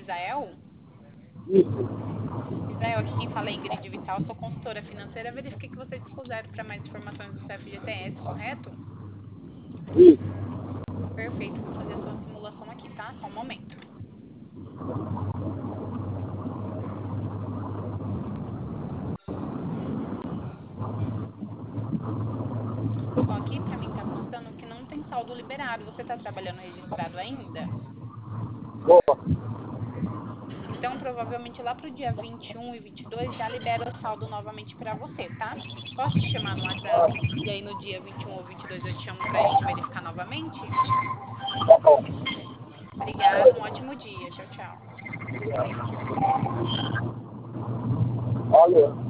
Israel? Isso. Israel, aqui quem fala é Ingrid Vital, sou consultora financeira. Verifiquei que você dispuser para mais informações do CFGTS, correto? Isso. Perfeito, vou fazer a sua simulação aqui, tá? Só um momento. Ó, aqui para mim tá mostrando que não tem saldo liberado. Você tá trabalhando registrado ainda? Boa. Então, provavelmente lá pro dia 21 e 22 já libera o saldo novamente para você, tá? Posso te chamar no WhatsApp e aí no dia 21 ou 22 eu te chamo pra gente verificar novamente? Tá bom. Obrigada, um ótimo dia. Tchau, tchau. Valeu.